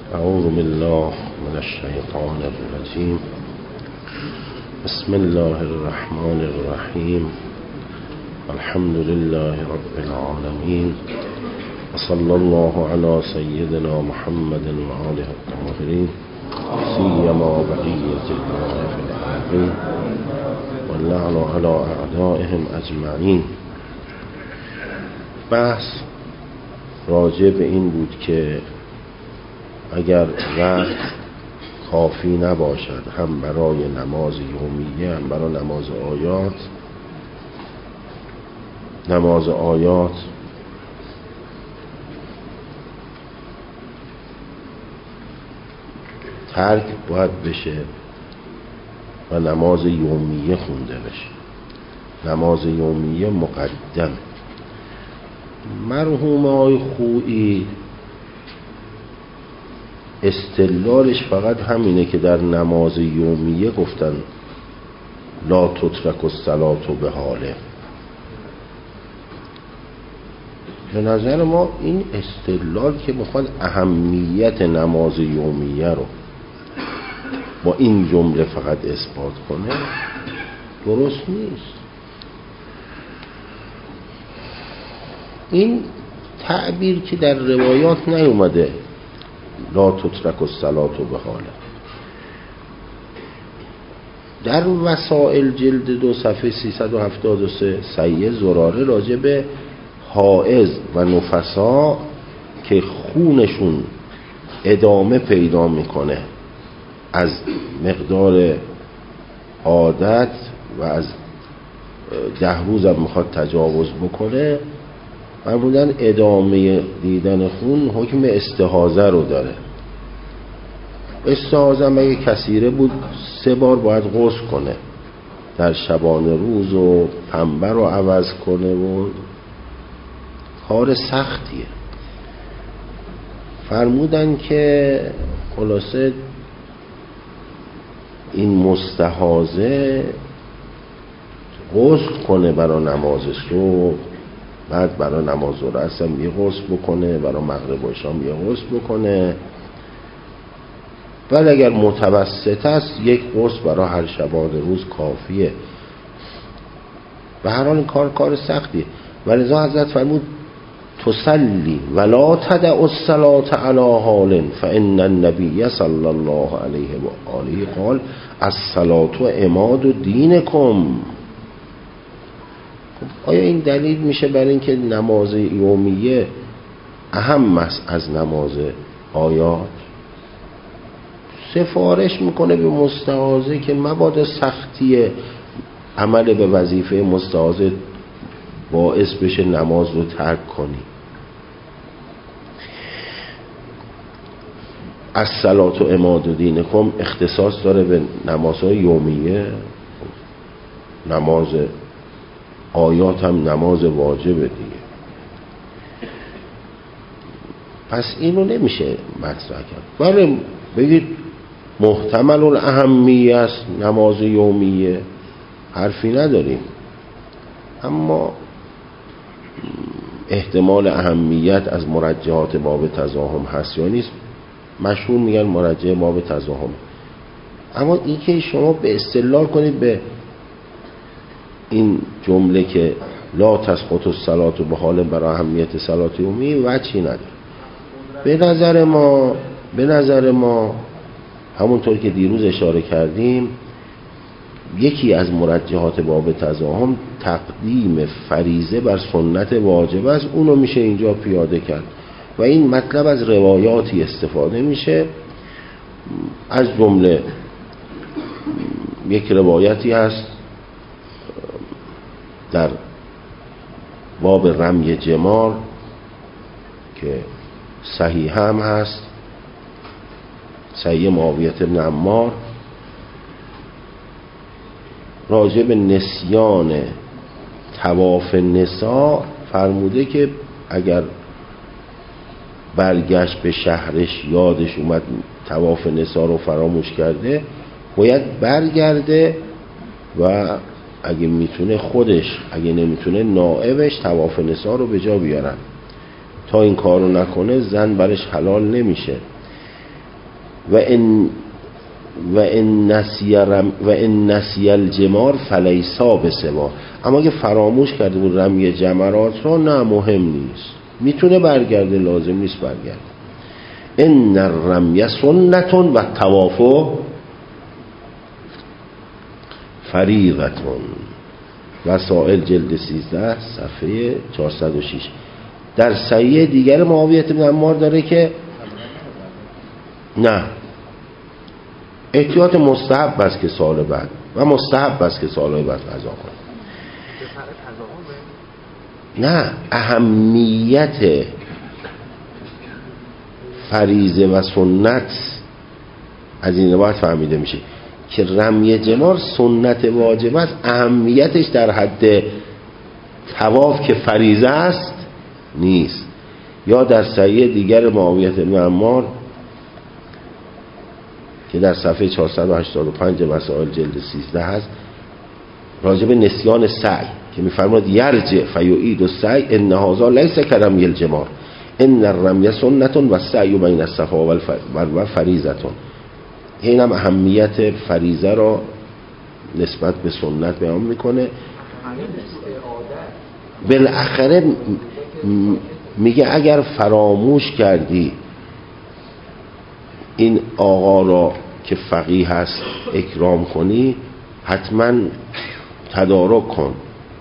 اعوذ بالله من الشیطان الرجیم. بسم الله الرحمن الرحیم. الحمد لله رب العالمین و صلی الله علی سیدنا محمد و آله الطاهرین سیما بقیة الله فی العالمین و اللعن علی اعدائهم اجمعین. بحث راجع به این بود که اگر وقت کافی نباشد هم برای نماز یومیه هم برای نماز آیات ترک باید بشه و نماز یومیه خونده بشه. نماز یومیه مقدم. مرحوم آقای خویی استدلالش فقط همینه که در نماز یومیه گفتن لا تترک الصلاة به حاله. به نظر ما این استدلال که میخواد اهمیت نماز یومیه رو با این جمله فقط اثبات کنه درست نیست. این تعبیر که در روایات نیومده لا تترک الصلاة به حاله. در وسائل جلد 2 صفحه 373 سید زراره راجع به حائض و نفسا که خونشون ادامه پیدا میکنه از مقدار عادت و از 10 روز هم میخواد تجاوز بکنه، فرمودن ادامه دیدن خون حکم استحاضه رو داره. استحاضه اگه کثیره بود 3 بار باید غسل کنه، در شبانه روز و پنبه رو عوض کنه و کار سختیه. فرمودن که خلاصه این مستحاضه غسل کنه برای نماز صبح، بعد برای نماز عصر هم یه غسل بکنه، برای مغرب و شام یه غسل بکنه، ولی اگر متوسط است 1 غسل برای هر شبانه روز کافیه. به هر حال این کار سختیه. ولذا حضرت فرمود تصلی ولا تدع الصلاة علی حال فان النبی صلی الله علیه و آله قال الصلاة عماد دینکم. آیا این دلیل میشه برای اینکه نماز یومیه اهم است از نماز آیات؟ سفارش میکنه به مستحاضه که مبادا سختی عمل به وظیفه مستحاضه باعث بشه نماز رو ترک کنی. الصلاة عماد دینکم اختصاص داره به نمازهای یومیه. نماز آیات هم نماز واجبه دیگه. پس اینو نمیشه مطرح کرد. ولی بگید محتمل الاهمیه است نماز یومیه، حرفی نداریم، اما احتمال اهمیت از مرجحات باب تزاحم هست یا نیست. مشهور میگن مرجح باب تزاحم، اما این که شما به استدلال کنید به این جمله که لا تسقط الصلاة به حال برای اهمیت صلات یومی وجهی نداره. به نظر ما همونطور که دیروز اشاره کردیم یکی از مرجحات باب تزاحم تقدیم فریضه بر سنت واجب است. اونو میشه اینجا پیاده کرد و این مطلب از روایاتی استفاده میشه. از جمله یک روایتی هست در باب رمی جمار که صحیح هم هست، صحیح معاویه بن عمار، راجع به نسیان طواف نساء فرموده که اگر برگشت به شهرش یادش اومد طواف نساء رو فراموش کرده باید برگرده و اگه میتونه خودش، اگه نمیتونه نائبش طواف نساء رو به جا بیارن. تا این کارو نکنه زن برش حلال نمیشه. و ان نسی الجمار فلیسا بسوا. اما اگه فراموش کرده بود رمی جمرات رو، نه مهم نیست، میتونه برگرده، لازم نیست برگرده. ان الرمی سنت و الطواف فریضة. وسائل جلد 13 صفحه 406. در صحیح دیگر معاویه بن عمار داره که نه، احتیاط مستحب است که سال بعد و مستحب است که سالهای بعد قضا کنه. نه، اهمیت فریضه و سنت از این باید فهمیده میشه که رمی جمار سنت واجب است، اهمیتش در حد طواف که فریضه است نیست. یا در صحیح دیگر معاویه بن عمار که در صفحه 485 مسائل جلد 13 هست، راجع به نسیان سعی که می‌فرماید یرجع فیعید السعی ان هذا لیس کرمی الجمار ان الرمی سنت و السعی بین الصفا و فریضه. این هم اهمیت فریضه را نسبت به سنت بیان میکنه. بالاخره میگه اگر فراموش کردی این آقا را که فقیه هست اکرام کنی، حتما تدارک کن.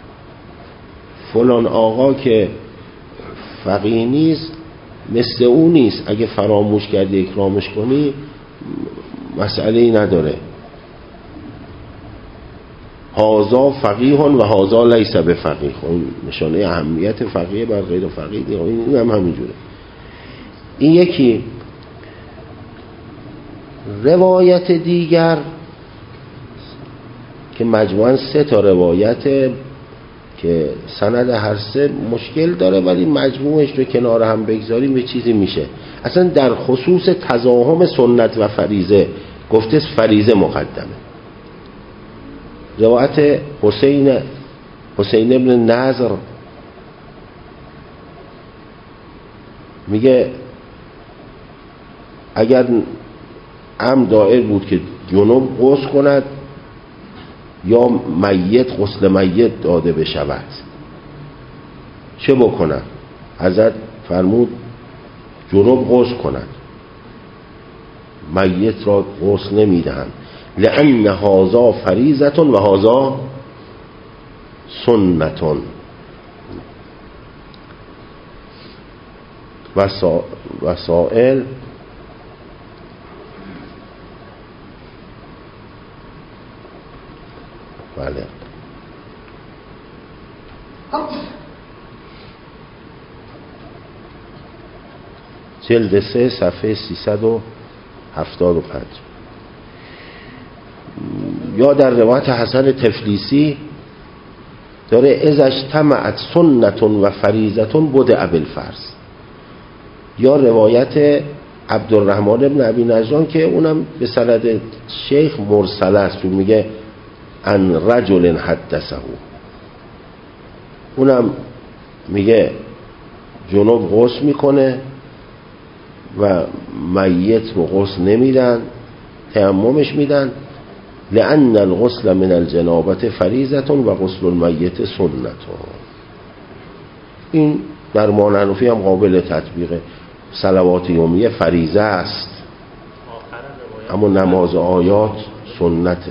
فلان آقا که فقیه نیست مثل اون نیست، اگه فراموش کردی اکرامش کنی مسئله ای نداره. هازا فقیه و هازا لیس بفقیه. اون نشانه اهمیت فقیه بر غیر فقیه دیگه. این هم همینجوره. این یکی. روایت دیگر که مجموعاً 3 تا روایت که سند هر 3 مشکل داره، ولی مجموعش رو کنار هم بگذاریم یه چیزی میشه. اصلا در خصوص تزاحم سنت و فریضه گفته فریضه مقدمه. روایت حسین ابن نضر میگه اگر دائر بود که جنوب غسل کند یا میت غسل میت داده بشود، چه بکنند؟ حضرت فرمود جنوب غسل کند، میت را غسل نمیدهند. لأن هذا فریضة و هذا سنة. وسائل بله جلد 3 صفحه 375. یا در روایت حسن تفلیسی داره اذا اجتمعت سنت و فریضه بدأ بالفرض. یا روایت عبدالرحمن بن ابی نجران که اونم به سند شیخ مرسل است، چون میگه ان رجل حدثه، اونم میگه جنوب غسل میکنه و میت رو غسل نمیدن، تیممش میدن. لأن الغسل من الجنابة فریضة و غسل المیت سنة. این در مانحنفی هم قابل تطبیقه. صلوات یومیه فریضه است، اما نماز آیات سنته.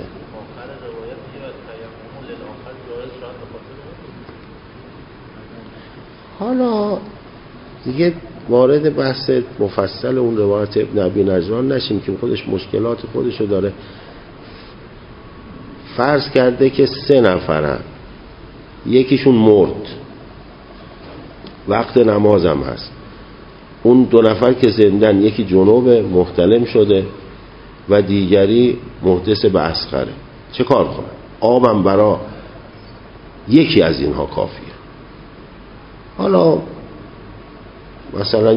حالا دیگه وارد بحث مفصل اون روایت ابن ابی نجران نشیم که خودش مشکلات خودشو داره. فرض کرده که 3 نفرن، یکیشون مرد، وقت نمازم هست، اون 2 نفر که زندن، یکی جنوب محتلم شده و دیگری محدث به اصغره، چه کار کنن؟ آبم برا یکی از اینها کافیه. حالا مثلا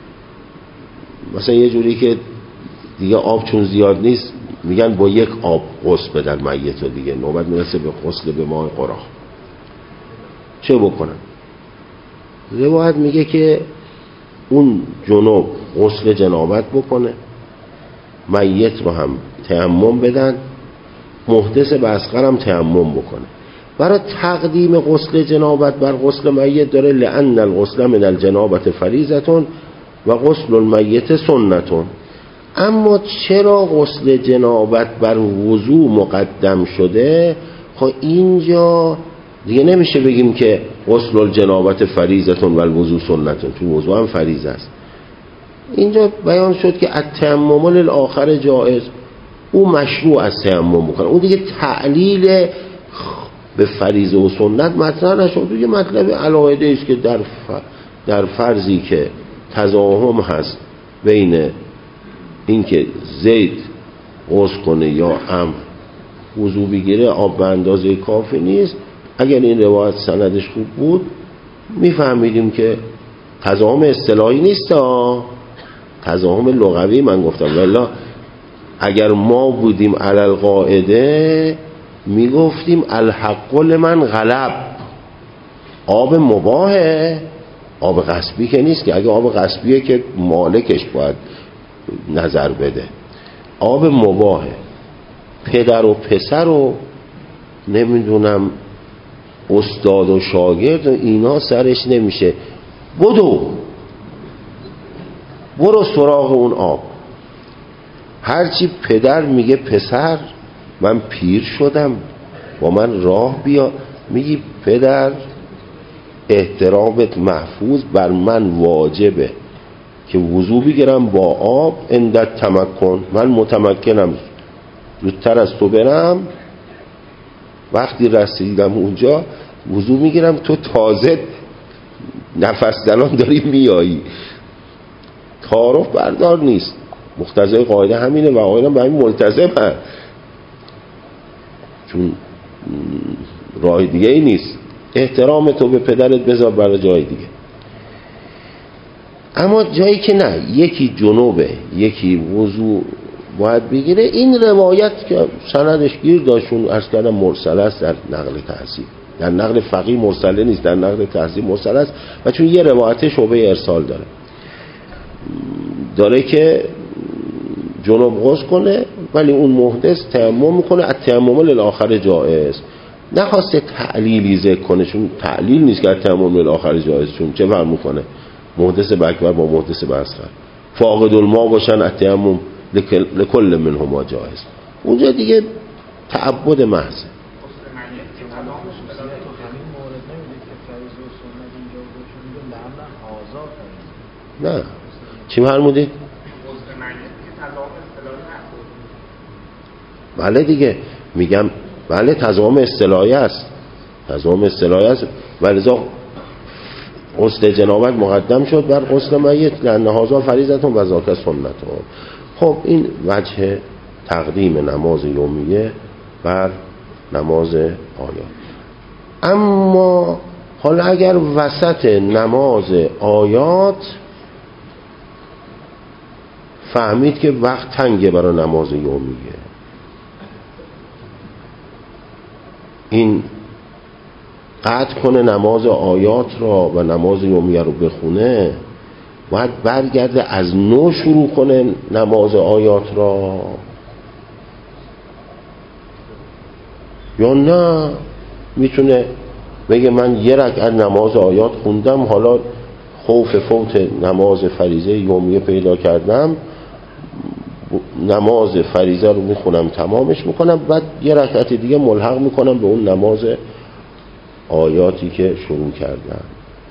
یه جوری که دیگه آب چون زیاد نیست میگن با 1 آب غسل بدن میت رو، دیگه نوبت میرسه به غسل به ماء قرآن. چه بکنن؟ روایت میگه که اون جنوب غسل جنابت بکنه میت رو هم تیمم بدن، محدث به اصغر هم تیمم بکنه. برای تقدیم غسل جنابت بر غسل میت داره لأن الغسل من الجنابت فریضة و غسل المیت سنة. اما چرا غسل جنابت بر وضو مقدم شده؟ خب اینجا دیگه نمیشه بگیم که غسل الجنابت فریضة و الوضو سنة، چون وضو هم فریضه است. اینجا بیان شد که التیمم للآخر جائز، او مشروع از تیمم میکنه. اون دیگه تعلیل به فریضه و سنت مطرح نشد، دیگه مطلب علاقه است که در فرضی که تزاحم هست بین اینکه زید غسل کنه یا عمرو وضو بگیره، آب به اندازه کافی نیست. اگر این روایت سندش خوب بود میفهمیدیم که تزاحم اصطلاحی نیست، تزاحم لغوی من گفتم. والله اگر ما بودیم علی القاعده میگفتیم الحق لمن غلب. آب مباهه، آب غصبی که نیست که. اگه آب غصبیه که مالکش باید نظر بده. آب مباهه، پدر و پسر و نمیدونم استاد و شاگرد و اینا سرش نمیشه. برو سراغ اون آب. هرچی پدر میگه پسر من پیر شدم با من راه بیا، میگی پدر احترامت محفوظ، بر من واجبه که وضو بگیرم با آب اندت تمکن. من متمکنم زودتر از تو برم، وقتی رسیدم اونجا وضو میگیرم، تو تازه نفس زنان داری میایی. تعارف بردار نیست. مقتضای قاعده همینه و آقایان به همین ملتزم هست، چون راه دیگه ای نیست. احترام تو به پدرت بذار برای جای دیگه. اما جایی که نه، یکی جنوبه یکی وضو باید بگیره، این روایت که سندش گیر داشتون عرض کردم مرسل است در نقل تحصیل. در نقل فقیه مرسله نیست، در نقل تحصیل مرسل است و چون یه روایت شعبه ارسال داره که جنوب غسل کنه ولی اون محدث تیمم میکنه. التیمم للآخر جائز. نخواسته تعلیلی ذکر کنه، چون تعلیل نیست که التیمم للآخر جائز. چون چه فرق میکنه محدث به اکبر با محدث به اصغر؟ فاقد الماء باشن التیمم لکل منهما جائز. اونجا دیگه تعبد محض. نه چی فرمودید؟ بله دیگه میگم بله تزاحم اصطلاحی است، تزاحم اصطلاحی است و لذا غسل جنابت مقدم شد بر غسل میت لأن هذا فریضة و ذاک سنت. خب این وجه تقدیم نماز یومیه بر نماز آیات. اما حالا اگر وسط نماز آیات فهمید که وقت تنگه برای نماز یومیه، این قطع کنه نماز آیات را و نماز یومیه رو بخونه، باید برگرده از نو شروع کنه نماز آیات را، یا نه میتونه بگه من یه رکعت نماز آیات خوندم، حالا خوف فوت نماز فریضه یومیه پیدا کردم، نماز فریضه رو میخونم تمامش میکنم، بعد یه رکعت دیگه ملحق میکنم به اون نماز آیاتی که شروع کردم.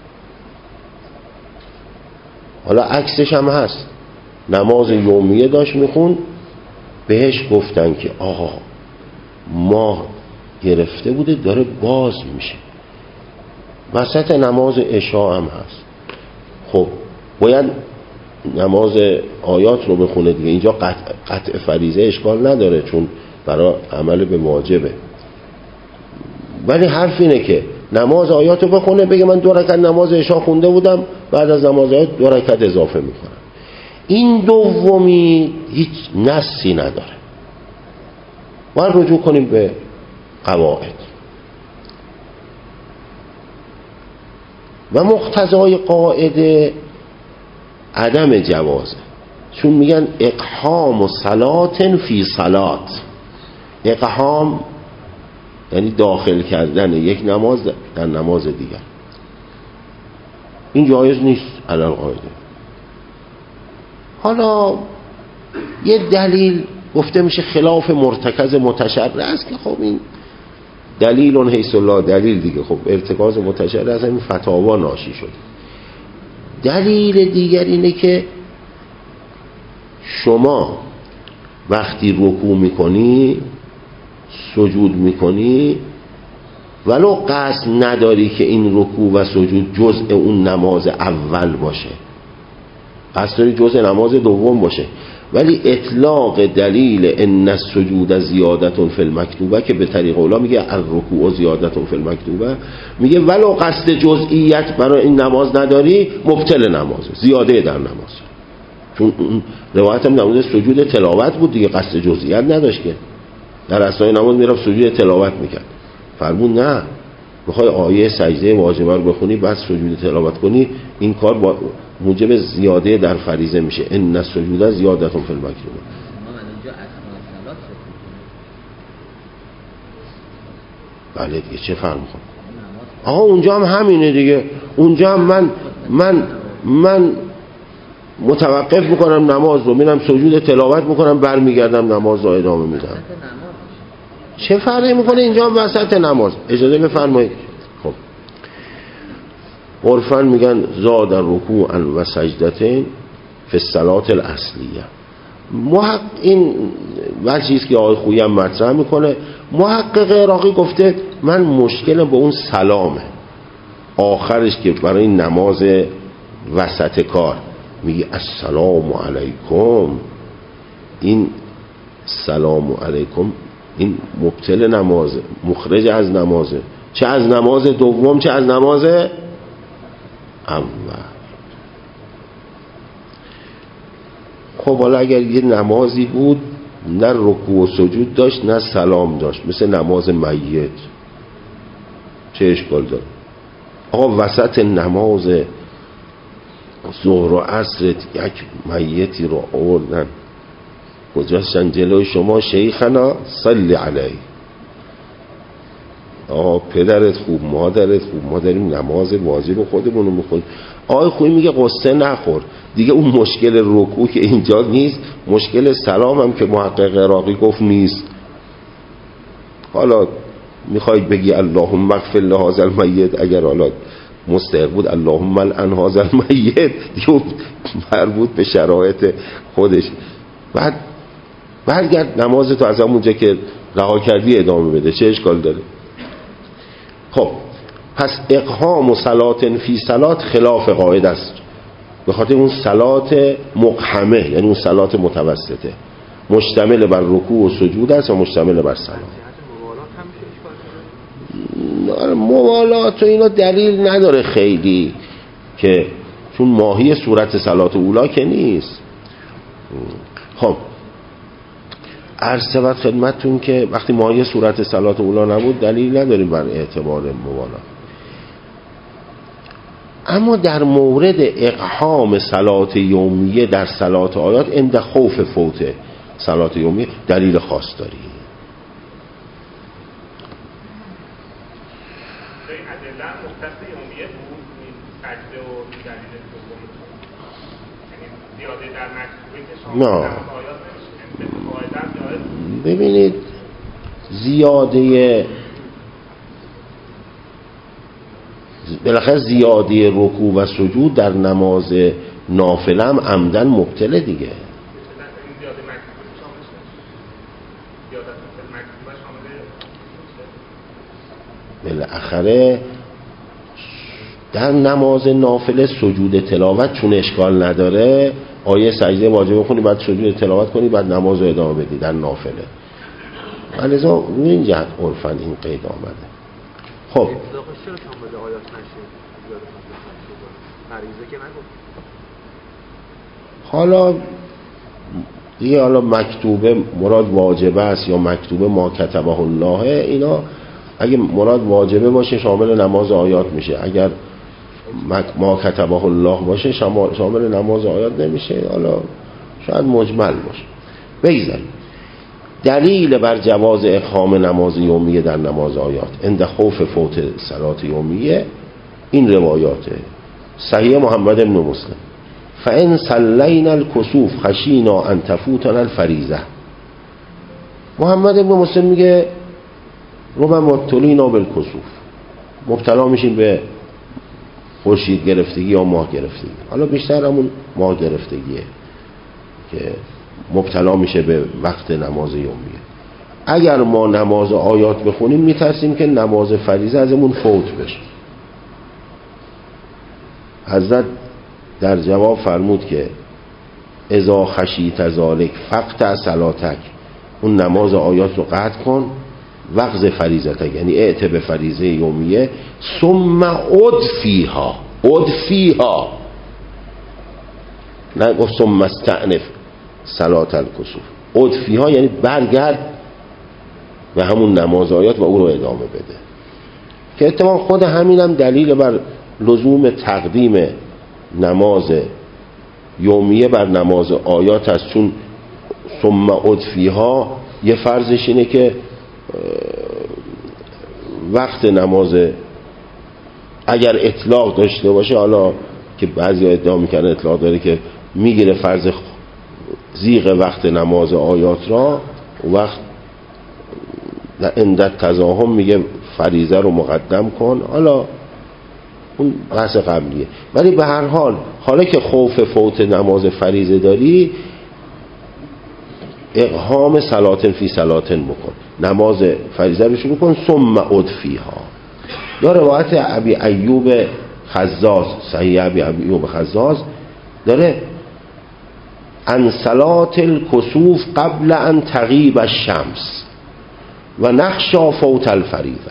حالا عکسش هم هست، نماز یومیه داشت میخون، بهش گفتن که آقا ماه گرفته بوده داره باز میشه. وسط نماز عشاء هم هست، خب باید نماز آیات رو بخونه دیگه. اینجا قطع فریضه اشکال نداره چون برای عمل به واجبه، ولی حرف اینه که نماز آیات رو بخونه، بگه من 2 رکعت نماز عشاء خونده بودم، بعد از نماز آیات 2 رکعت اضافه میکنم. این دومی هیچ نصی نداره، باید رجوع کنیم به قواعد و مقتضای قاعده عدم جوازه. چون میگن اقحام و صلات فی صلات. اقحام یعنی داخل کردن یک نماز در نماز دیگر. این جایز نیست علی القاعده. حالا یه دلیل گفته میشه خلاف مرتکز متشرع است که خب این دلیل اون حیث الله دلیل دیگه، خب ارتکاز متشرع از این فتاوا ناشی شده. دلیل دیگر اینه که شما وقتی رکوع میکنی سجود میکنی ولو قصد نداری که این رکوع و سجود جزء اون نماز اول باشه، قصد داری جزء نماز دوم باشه، ولی اطلاق دلیل ان السجود زیادة فی المکتوبه که به طریق اولا میگه الرکوع زیادة فی المکتوبه، میگه ولو قصد جزئیت برای این نماز نداری مبطل نمازه، زیاده در نماز. چون روایت هم نماز سجود تلاوت بود دیگه، قصد جزئیت نداشت که در اثنای نماز میرفت سجود تلاوت میکرد. فرمود نه، بخوای آیه سجده واجبه رو بخونی بعد سجود تلاوت کنی این کار با موجب زیاده در فریضه میشه. ان السجود زیادة فی المکتوبه. بله دیگه چه فرق میکنه؟ آقا اونجا هم همینه دیگه. اونجا هم من متوقف میکنم نماز رو، میرم سجود تلاوت میکنم برمیگردم نماز رو ادامه میدم. چه فرقی میکنه اینجا وسط نماز؟ اجازه بفرمایید. خب عرفاً میگن زاد رکوعا و سجدتین فی الصلاة الاصلیه. این وجهی است که آقای خویی هم مطرح میکنه. محقق عراقی گفته من مشکلم با اون سلامه آخرش که برای نماز وسط کار میگه السلام علیکم. این سلام علیکم این مبطل نمازه، مخرج از نمازه، چه از نماز دوم چه از نماز اول. خب حالا اگر یه نمازی بود نه رکوع و سجود داشت نه سلام داشت، مثل نماز میت، چه اشکال داره؟ آقا وسط نماز ظهر و عصر یک میتی رو آوردن گذاشتن جلوی شما، شیخنا صلی علیه. آقا پدرت خوب مادرت خوب، ما داریم نماز واجب خودمون رو میخونیم. آقای خویی میگه قصه نخور دیگه، اون مشکل رکوع که اینجا نیست، مشکل سلام هم که محقق عراقی گفت نیست. حالا میخواید بگی اللهم اغفر لهذا المیت، اگر حالا مستحق بود اللهم لعن هذا المیت دیگه مربوط به شرایط خودش. بعد برگرد نمازتو از همونجا که رها کردی ادامه بده، چه اشکال داره؟ خب پس اقحام و صلات فی صلات خلاف قاعده است، به خاطر اون صلات مقحمه، یعنی اون صلات متوسطه، مشتمل بر رکوع و سجود است و مشتمل بر سلام. موالات و اینا دلیل نداره خیلی، که چون ماهی صورت صلات اولا که نیست. خب عرض شود خدمتتون که وقتی ماهی صورت صلات اولا نبود دلیل نداریم بر اعتبار موالات. اما در مورد اقحام صلات یومیه در صلات آیات عند خوف فوت صلات یومیه دلیل خاص داریم. نه ببینید بالاخره زیاده رکوع و سجود در نماز نافله هم عمدن مبطله دیگه. بالاخره در نماز نافله سجود تلاوت چون اشکال نداره، آیه سجده واجب بخونی بعد سجود تلاوت کنی بعد نماز رو ادامه بدی در نافله. ولذا روی این جهت عرفاً این قید آمده. خب حالا دیگه حالا مکتوبه مراد واجبه است یا مکتوبه ما کتبه الله، اینا اگه مراد واجبه باشه شامل نماز آیات میشه، اگر ما کتبه الله باشه شامل نماز آیات نمیشه. حالا شاید مجمل باشه. بگذاریم. دلیل بر جواز اقام نماز یومیه در نماز آیات عند خوف فوت صلات یومیه این روایاته صحیح محمد بن مسلم: فان صلینا الکسوف خشینا ان تفوتنا الفریضه. محمد بن مسلم میگه ربما مبتلینا بالکسوف، مبتلا میشیم به خورشید گرفتگی یا ماه گرفتگی. حالا بیشتر همون ماه گرفتگیه که مبتلا میشه به وقت نماز یومیه. اگر ما نماز آیات بخونیم میترسیم که نماز فریضه ازمون فوت بشه. حضرت در جواب فرمود که اذا خشیت ذالک فقطع صلاتک، اون نماز آیات رو قطع کن، وقت فریضتک یعنی اعت به فریضه یومیه، ثم ادفیها نه گفت ثم استأنف صلات الکسوف، ادفیها یعنی برگرد و همون نماز آیات و او رو ادامه بده. که اتفاقا خود همینم دلیل بر لزوم تقدیم نماز یومیه بر نماز آیات است، چون ثم ادفیها یه فرضش اینه که وقت نماز اگر اطلاق داشته باشه، حالا که بعضی ادعا میکنن اطلاق داره که میگیره فرض زیغ وقت نماز آیات را، وقت عند تزاحم میگه فریضه رو مقدم کن، حالا اون بحث قبلیه. ولی به هر حال حالا که خوف فوت نماز فریضه داری، اقهام صلاتن فی صلاتن بکن، نماز فریضه رو شروع کن، ثم ادفیها. یا روایت ابی ایوب خزاز، صحیح ابی ایوب خزاز داره ان صلات الکسوف قبل ان تغیب الشمس و نخشا فوت الفریضه.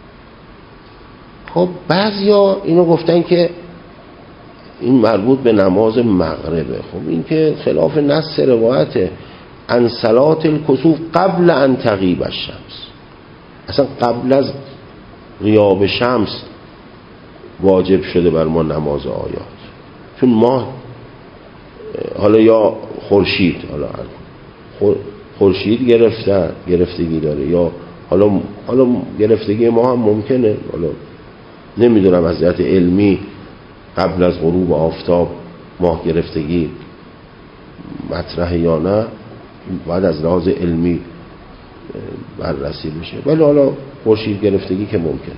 خب بعضیا اینو گفتن که این مربوط به نماز مغربه. خب این که خلاف نص روایته. ان صلات الکسوف قبل ان تغیب الشمس، اصلا قبل از غیاب شمس واجب شده بر ما نماز آیات، چون ما حالا یا خورشید، خورشید گرفتگی داره، یا حالا گرفتگی ما هم ممکنه، حالا نمیدونم از جهت علمی قبل از غروب آفتاب ماه گرفتگی مطرح یا نه، بعد از لحاظ علمی بررسی میشه، ولی حالا خورشید گرفتگی که ممکنه.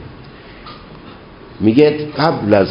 میگه قبل از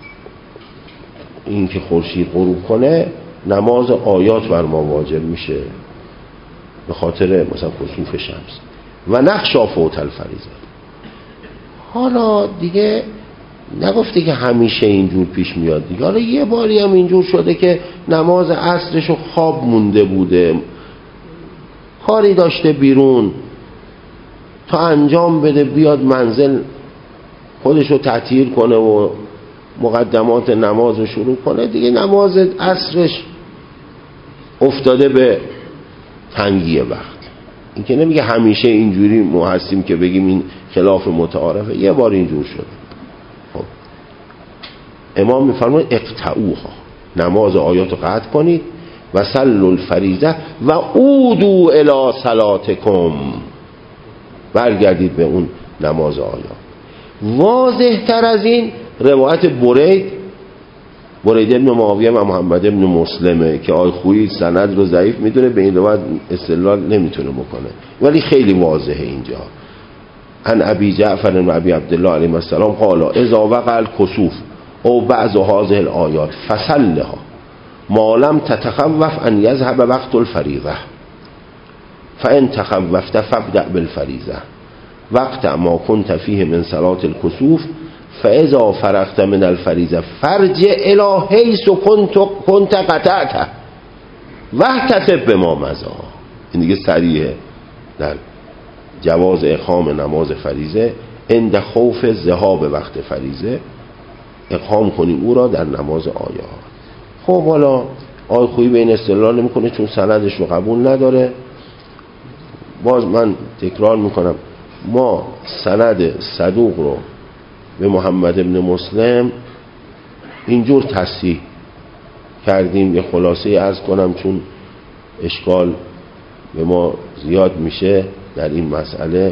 اینکه خورشید غروب کنه نماز آیات بر ما واجب میشه به خاطر مثلا کسوف شمس و نخشا فوت الفریضه. حالا دیگه نگفته که همیشه اینجور پیش میاد دیگه، حالا یه باری هم اینجور شده که نماز عصرشو خواب مونده بوده، کاری داشته بیرون تا انجام بده، بیاد منزل خودشو تطهیر کنه و مقدمات نماز رو شروع کنه، دیگه نماز عصرش افتاده به تنگی وقت. این که نمیگه همیشه اینجوری ما هستیم که بگیم این خلاف متعارفه، یه بار اینجور شده. خب امام میفرماید اقطعوها، نماز آیات رو قطع کنید، و صلوا الفریضه و عودوا الی صلاتکم، برگردید به اون نماز آیات. واضح تر از این روایت برید ابن معاویه و محمد ابن مسلمه که آی خویی سند رو ضعیف میدونه، به این روایت استدلال نمیتونه بکنه، ولی خیلی واضحه اینجا. ان ابی جعفر و ابی عبدالله علیهم السلام قال اذا وقع الکسوف او بعض هذه الآیات فصلها ما لم تتخوف ان یذهب وقت الفریضه فان تخوفت فابدأ بالفریضه وقت ما كنت فيه من صلاة الكسوف فاذا فرغت من الفریضه فرجع الى حیث كنت قطعته واحتسب بما مضی. این دیگه صریحه در جواز اقام نماز فریضه عند خوف ذهاب وقت فریضه، اقام کنی او را در نماز آیات. خب حالا آی خویی به این استدلال نمیکنه چون سندش رو قبول نداره. باز من تکرار میکنم، ما سند صدوق رو به محمد ابن مسلم اینجور تصحیح کردیم. یه خلاصه عرض کنم چون اشکال به ما زیاد میشه در این مسئله.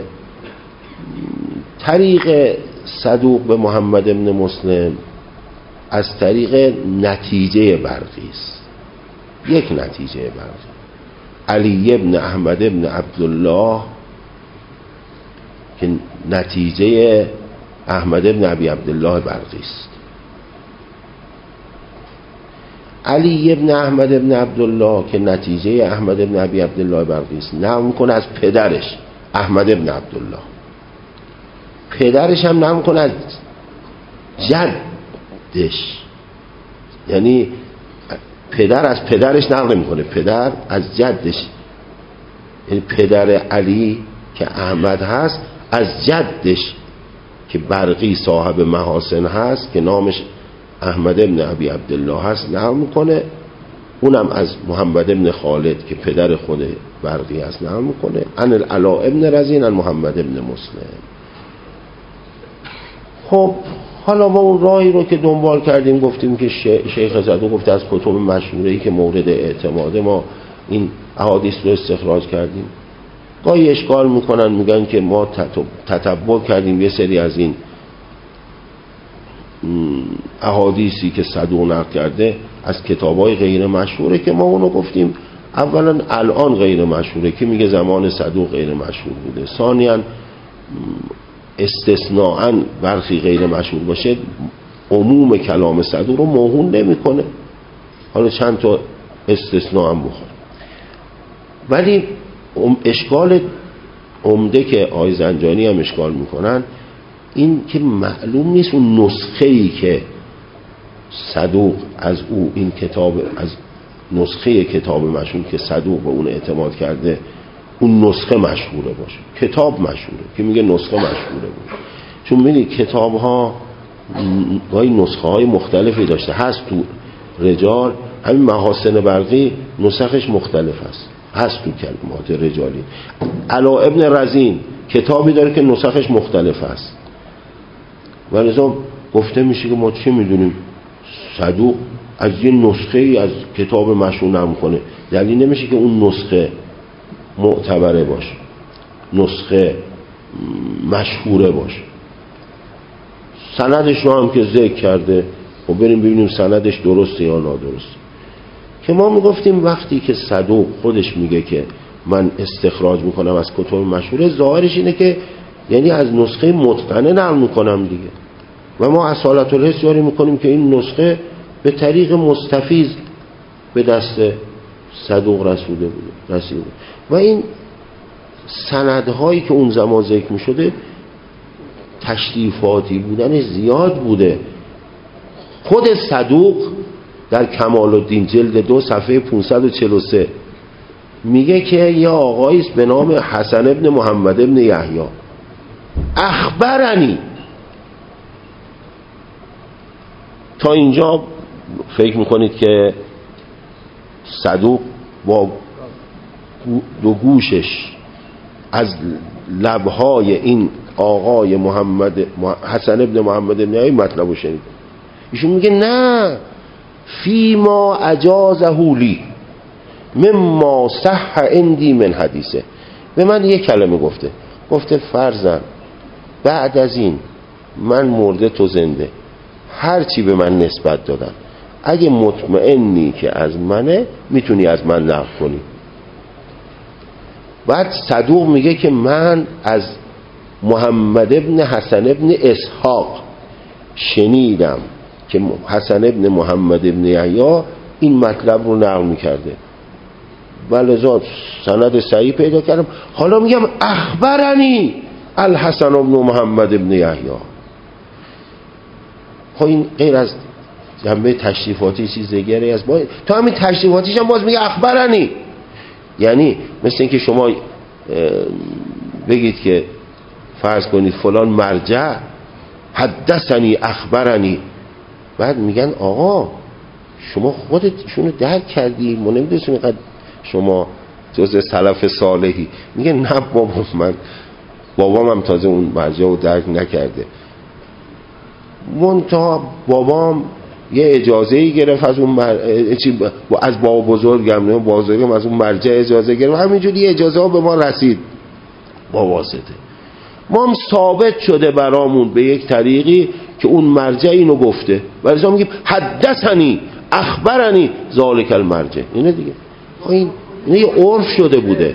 طریق صدوق به محمد ابن مسلم از طریق نتیجه برقی است. یک نتیجه برقی، علی ابن احمد ابن عبدالله که نتیجه احمد ابن ابی عبدالله برقی است. علی ابن احمد ابن عبدالله که نتیجه احمد ابن ابی عبدالله برقی است نقل میکنه از پدرش احمد ابن عبدالله، پدرش هم نقل میکنه از جدش، یعنی پدر از پدرش نقل میکنه، پدر از جدش، یعنی پدر علی که احمد هست از جدش که برقی صاحب محاسن هست که نامش احمد ابن ابی عبدالله هست نقل میکنه، اونم از محمد ابن خالد که پدر خود برقی هست نقل میکنه، عن العلاء ابن رزین عن محمد ابن مسلم. خب حالا ما اون راهی رو که دنبال کردیم گفتیم که شیخ صدوق گفته از کتب مشهوره‌ای که مورد اعتماده ما این احادیث رو استخراج کردیم. گاهی اشکال میکنن میگن که ما تتبع کردیم یه سری از این احادیثی که صدوق نقل کرده از کتابای غیر مشهوره که ما اونو گفتیم اولا الان غیر مشهوره که میگه زمان صدوق غیر مشهور بوده، ثانیاً استثناءً برخی غیر مشهور باشه عموم کلام صدوق رو موهون نمیکنه، حالا چند تا استثناء هم بخور. ولی اشکال عمده که آقای زنجانی هم اشکال میکنن این که معلوم نیست اون نسخه‌ای که صدوق از او این کتاب از نسخه کتاب مشهور که صدوق به اون اعتماد کرده اون نسخه مشهوره باشه، کتاب مشهوره که میگه نسخه مشهوره باشه، چون میگه کتاب ها گاهی نسخه های مختلفی داشته، هست تو رجال همین محاسن برقی نسخش مختلف هست تو کلمات رجالی. علاء ابن رزین کتابی داره که نسخش مختلف هست و لذا گفته میشه که ما چه میدونیم صدوق از یه نسخه ای از کتاب مشهور نقل کنه، دلیل نمیشه که اون نسخه معتبره باشه، نسخه مشهوره باشه. سندش رو هم که ذکر کرده و بریم ببینیم سندش درسته یا نادرسته. که ما میگفتیم وقتی که صدوق خودش میگه که من استخراج میکنم از کتب مشهوره، ظاهرش اینه که یعنی از نسخه متقنه نقل میکنم دیگه، و ما اصالت الحس یاری میکنیم که این نسخه به طریق مستفیض به دست صدوق رسیده و این سندهایی که اون زمان ذکر میشده تشریفاتی بودن زیاد بوده. خود صدوق در کمال الدین جلد 2 صفحه 543 میگه که یه آقایی است به نام حسن ابن محمد ابن یحیی اخبرنی. تا اینجا فکر میکنید که صدوق با دو گوشش از لبهای این آقای حسن ابن محمد ابن یحیی مطلب رو شنید. ایشون میگه نه، فیما اجازه لی مما صح عندی من حدیثه. به من یک کلمه گفته فرزند بعد از این من مرده تو زنده، هر چی به من نسبت دادن اگه مطمئنی که از منه میتونی از من نقل کنی. بعد صدوق میگه که من از محمد ابن حسن ابن اسحاق شنیدم که حسن ابن محمد ابن یحیی این مطلب رو نقل میکرده، ولذا سند صحیح پیدا کردم. حالا میگم اخبرنی الحسن ابن محمد ابن یحیی. خب این غیر از جنبه تشریفاتی چیز دیگری است. تو همین تشریفاتیش هم باز میگه اخبرنی، یعنی مثل این که شما بگید که فرض کنید فلان مرجع حدثنی اخبرنی، بعد میگن آقا شما خودتشونو درک کردی، ما نمیدونستیم اینقدر شما جز سلف صالحی. میگه نه بابا، من بابام هم تازه اون مرجع رو درک نکرده، منتها بابام یه اجازه‌ای گرفت از اون از بابا بزرگم بازرگم از اون مرجع اجازه گرفت، همینجوری اجازه ها به ما رسید با واسطه. ما هم ثابت شده برامون به یک طریقی که اون مرجع اینو گفته، ولی ما میگیم حدثنی اخبرنی ذالک المرجع. اینه دیگه، این یه عرف شده بوده.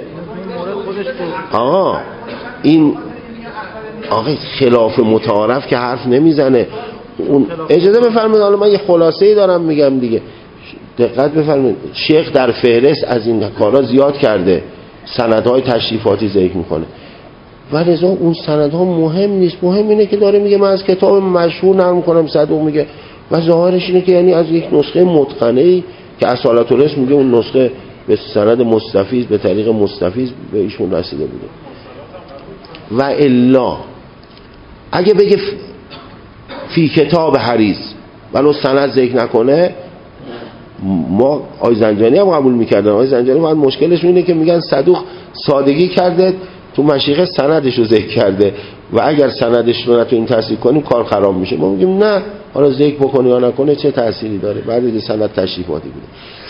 این آقا خلاف متعارف که حرف نمیزنه. اون اجازه بفرمایید، حالا من یه خلاصه‌ای دارم میگم دیگه، دقت بفرمایید. شیخ در فهرست از این کارا زیاد کرده، سندهای تشریفاتی ذکر میکنه، ولی اون سندها مهم نیست. مهم اینه که داره میگه من از کتاب مشهور نقل میکنم صدوق میگه، و ظاهرش اینه که یعنی از یک نسخه متقنه‌ای که اصالت الاسم میگه اون نسخه به سند مستفیض به طریق مستفیض به ایشون رسیده بوده. و الا اگه بگه فی کتاب حریز ولو سند ذکر نکنه، ما آقای زنجانی هم قبول میکردن. آقای زنجانی باید مشکلش اینه که میگن صدوق سادگی کرده تو مشیخه سندش رو ذکر کرده و اگر سندش رو نتونیم تصحیح کنیم کار خراب میشه. ما میگیم نه، حالا ذکر بکنه یا نکنه چه تأثیری داره، بعد از سند تشریفاتی بوده.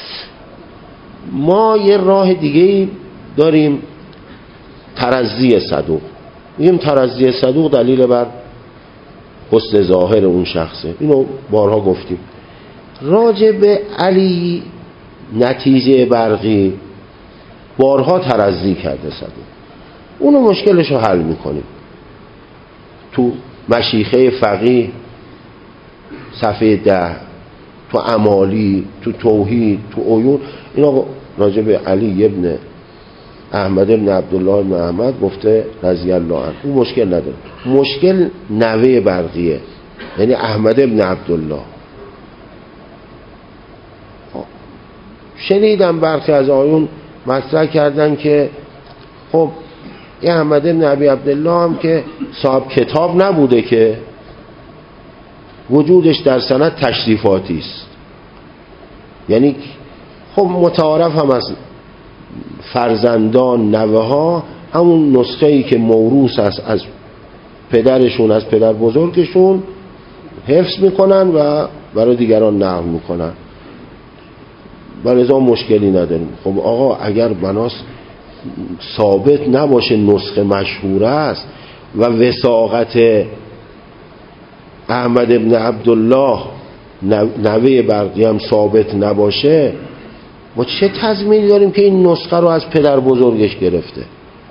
ما یه راه دیگه داریم، ترضی صدوق. میگیم ترضی صدوق دلیل بر حسن ظاهر اون شخصه. اینو بارها گفتیم. راجع به علی نتیجه برقی بارها ترضی کرده صدوق، اونو مشکلش رو حل میکنیم تو مشیخه فقیه صفحه 10، تو امالی، تو توحید، تو عیون. اینا راجع به علی ابن احمد ابن عبدالله ابن احمد گفته رضی الله عنه، اون مشکل نداره. مشکل نوه برقیه، یعنی احمد ابن عبدالله. شنیدم برخی از آیون مطرح کردن که خب این احمد ابن ابی عبدالله هم که صاحب کتاب نبوده، که وجودش در سند تشریفاتی است. یعنی خب متعارف هم از فرزندان نوه ها همون نسخه‌ای که موروث است از پدرشون، از پدر بزرگشون حفظ میکنن و برای دیگران نقل میکنن، ولذا مشکلی نداریم. خب آقا اگر بناس ثابت نباشه نسخه مشهور است و وثاقت احمد ابن عبدالله نوه برقی هم ثابت نباشه، ما چه تضمینی داریم که این نسخه رو از پدر بزرگش گرفته؟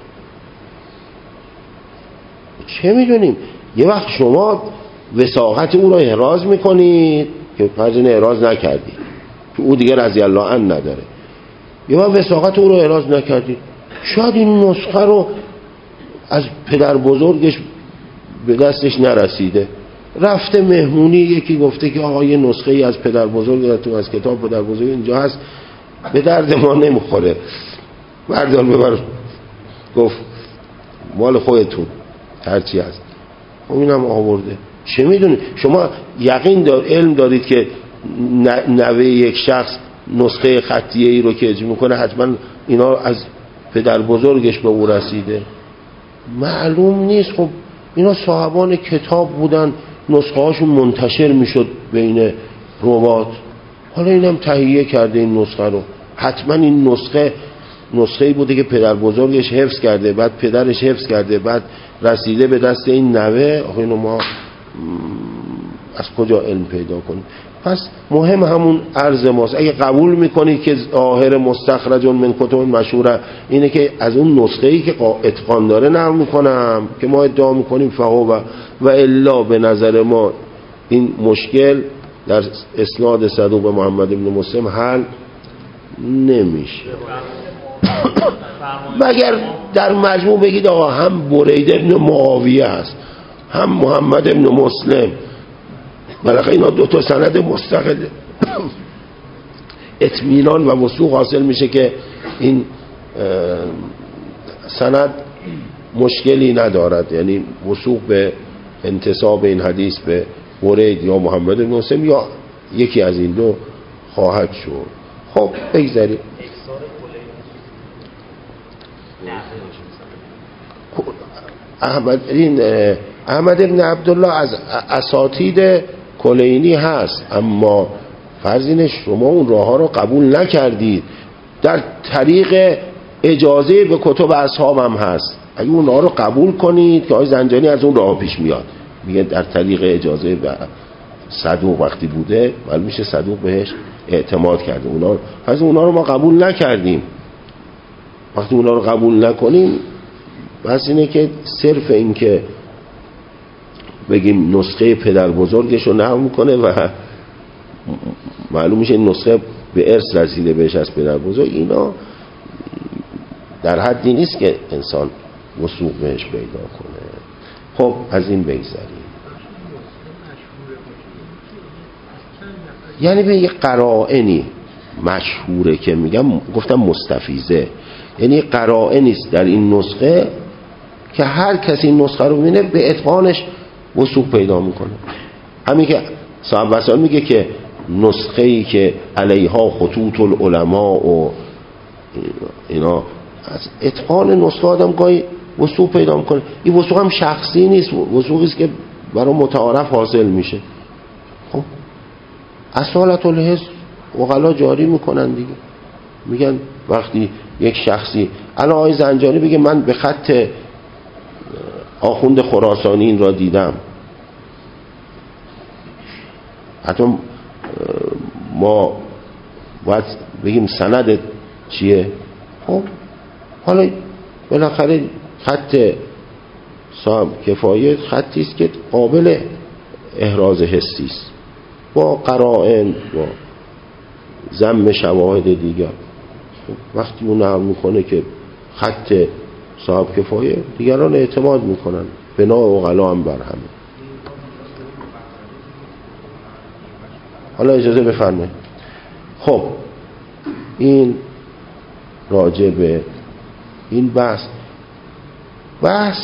چه میدونیم؟ یه وقت شما وثاقت او رو احراز میکنید که فرض احراز نکردید که او دیگه رضی الله عنه نداره، یه وقت وثاقت او رو احراز نکردید، شاید این نسخه رو از پدر بزرگش به دستش نرسیده، رفته مهمونی، یکی گفته که آقا یه نسخه ای از پدر بزرگتون از کتاب پدر بزرگ اینجا هست، به درد ما نمیخوره، بردار ببر، گفت مال خودتون هرچی هست. اینم آورده. چه میدونید شما یقین علم دارید که نوه یک شخص نسخه خطیه ای رو که اجرا میکنه حتما اینا از پدر بزرگش به او رسیده؟ معلوم نیست. خب اینا صاحبان کتاب بودن، نسخه هاشون منتشر میشد بین روات، حالا اینم تهیه کرده این نسخه رو، حتما این نسخه‌ای بوده که پدر بزرگش حفظ کرده، بعد پدرش حفظ کرده، بعد رسیده به دست این نوه. آخه اینو ما از کجا علم پیدا کنیم؟ پس مهم همون عرض ماست. اگه قبول میکنید که ظاهر مستخرج من کتب مشهوره اینه که از اون نسخه‌ای که اتقان داره نقل میکنم که ما ادعا میکنیم فهو و الا به نظر ما این مشکل در اسناد صدوق محمد ابن مسلم حل نمیشه. مگر در مجموع بگید آقا هم برید ابن معاویه است هم محمد ابن مسلم، بالاخره اینا دو تا سند مستقل، اطمینان و وثوق حاصل میشه که این سند مشکلی ندارد، یعنی وثوق به انتساب این حدیث به برید یا محمد بن مسلم یا یکی از این دو خواهد شد. خب بگذاریم. احمد بن عبدالله از اساتید کلینی هست، اما فرض اینه شما اون راه ها رو قبول نکردید. در طریق اجازه به کتب اصحاب هم هست، اگه اون راه رو قبول کنید که آقای زنجانی از اون راه پیش میاد، میگه در طریق اجازه به صدوق وقتی بوده معلوم میشه صدوق بهش اعتماد کرده. اونا رو ما قبول نکردیم. وقتی اونا رو قبول نکنیم بس اینه که صرف این که بگیم نسخه پدر بزرگش رو نقل میکنه و معلوم میشه این نسخه به ارث رسیده بهش از پدر بزرگ، اینا در حدی نیست که انسان وثوق بهش پیدا کنه. خب از این بگذاریم. یعنی به یه قرائنی مشهوره که میگم، گفتم مستفیضه، یعنی قرائنی است در این نسخه که هر کسی این نسخه رو ببینه به اتقانش وثوق پیدا میکنه. همین که صاحب وسائل میگه که نسخه‌ای که علیها خطوط العلماء و اینا، از اتقان نسخه آدم گاهی وثوق پیدا میکنه. این وثوق هم شخصی نیست، وثوقی است که برای متعارف حاصل میشه. خب اصالت الحس عقلا جاری میکنن دیگه، میگن وقتی یک شخصی، الان آقای زنجانی بگه من به خط آخوند خراسانی این را دیدم، حتی ما باید بگیم سند چیه؟ خب حالا بالاخره خط صاحب کفایه خطی است که قابل احراز حسی است با قرائن، با ضم شواهد دیگر. وقتی اون نقل میکنه که خط صاحب کفایه، دیگران اعتماد میکنن، بنا عقلا هم بر همه. حالا اجازه بفرمایید. خب این راجع به این بحث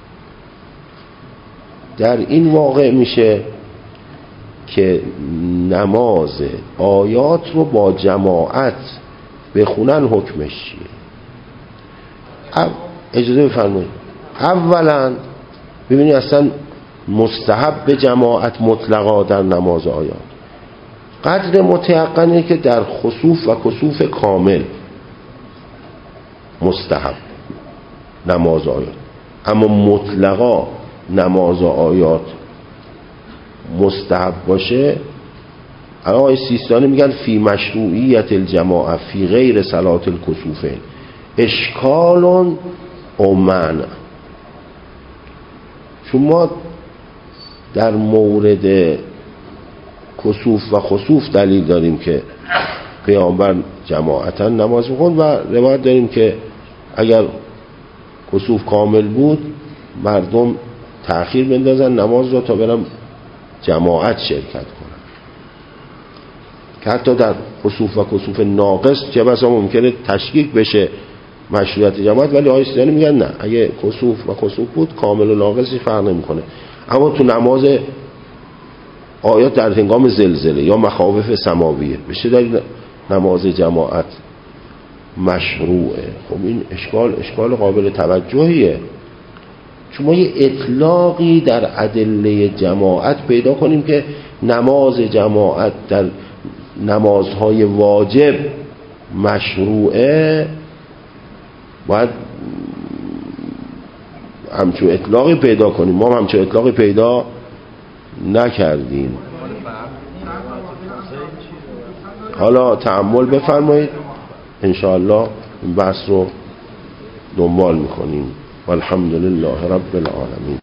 در این واقع میشه که نماز آیات رو با جماعت بخونن حکمش چیه. اجازه بفرمایید. اولا ببینید اصلا مستحب به جماعت مطلقا در نماز آیات قدر متیقنه که در خسوف و کسوف کامل مستحب نماز آیات، اما مطلقا نماز آیات مستحب باشه. آقای سیستانی میگن فی مشروعیت الجماعه فی غیر صلات الکسوفین اشکال او معنی. شما در مورد کسوف و خسوف دلیل داریم که پیامبر جماعتا نماز میخوند و روایت داریم که اگر کسوف کامل بود مردم تأخیر بندازن نماز رو تا برن جماعت شرکت کنن، که حتی در خسوف و کسوف ناقص چه بسا ممکنه تشکیک بشه مشروعیت جماعت، ولی آیه سیدانی میگن نه، اگه کسوف و خسوف بود کامل و ناقصی فرق نمیکنه. اما تو نماز آیات در هنگام زلزله یا مخاوف سماویه بشه در نماز جماعت مشروعه. خب این اشکال قابل توجهیه. شما یه اطلاقی در ادله جماعت پیدا کنیم که نماز جماعت در نمازهای واجب مشروعه، باید همچون اطلاقی پیدا کنیم. ما همچون اطلاقی پیدا نکردیم. حالا تأمل بفرمایید، انشاءالله این بحث رو دنبال میکنیم. والحمدلله رب العالمین.